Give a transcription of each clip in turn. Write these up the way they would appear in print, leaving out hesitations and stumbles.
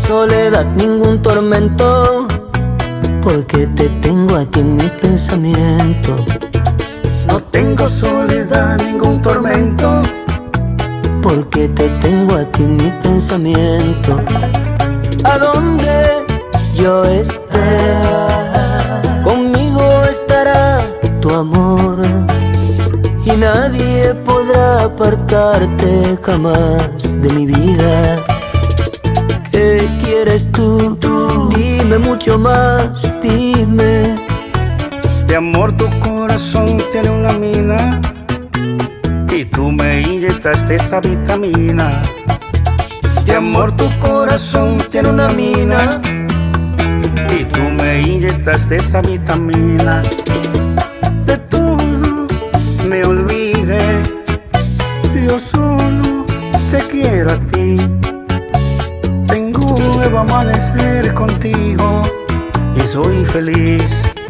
soledad, ningún tormento, porque te tengo a ti en mi pensamiento. No tengo soledad, ningún tormento, porque te tengo a ti en mi pensamiento. A donde yo esté, conmigo estará tu amor, y nadie podrá apartarte jamás de mi vida. ¿Qué quieres tú? Dime mucho más, dime. de amor tu corazón tiene una mina, y tú me inyectaste esa vitamina. De amor tu corazón tiene una mina, y tú me inyectaste esa vitamina. De todo me olvidé, yo solo te quiero a ti. Tengo un nuevo amanecer contigo y soy feliz.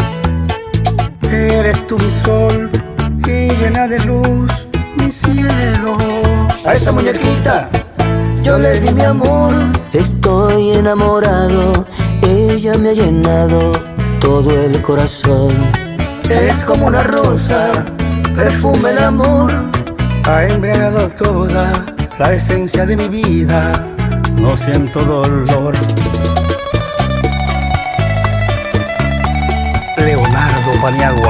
Eres tú mi sol y llena de luz mi cielo. a esa muñequita yo le di mi amor. Estoy enamorado, ella me ha llenado todo el corazón. Eres como una rosa, perfume el amor. Ha embriagado toda la esencia de mi vida, no siento dolor. Leonardo Paniagua.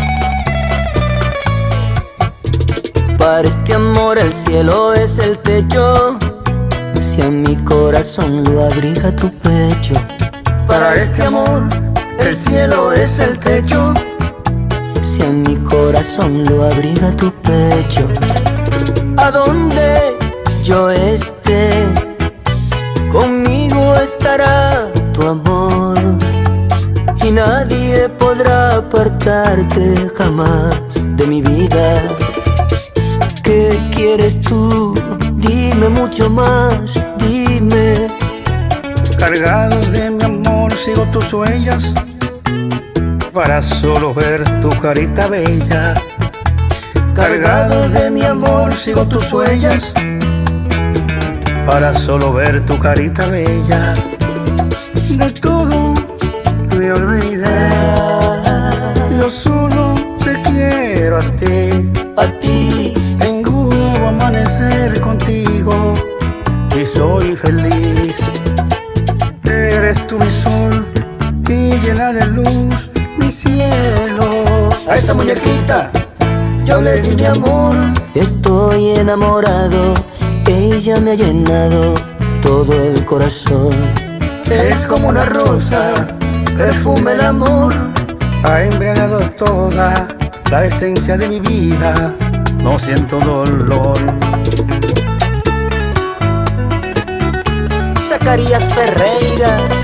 Para este amor el cielo es el techo, si a mi corazón lo abriga tu pecho. Para este amor el cielo es el techo, si a mi corazón lo abriga tu pecho. A donde yo esté, conmigo estará tu amor, y nadie podrá apartarte jamás de mi vida. ¿Qué quieres tú? Dime mucho más, dime. cargado de mi amor sigo tus huellas, para solo ver tu carita bella. Cargado de mi amor sigo tus huellas, para solo ver tu carita bella. De todo me olvidé, yo solo te quiero a ti. a ti. Tengo un nuevo amanecer contigo y soy feliz. Eres tú mi sol y llena de luz mi cielo. A esa muñequita yo le di mi amor. Estoy enamorado, ella me ha llenado todo el corazón. Eres como una rosa, perfume el amor. Ha embriagado toda la esencia de mi vida, no siento dolor. Zacarías Ferreira.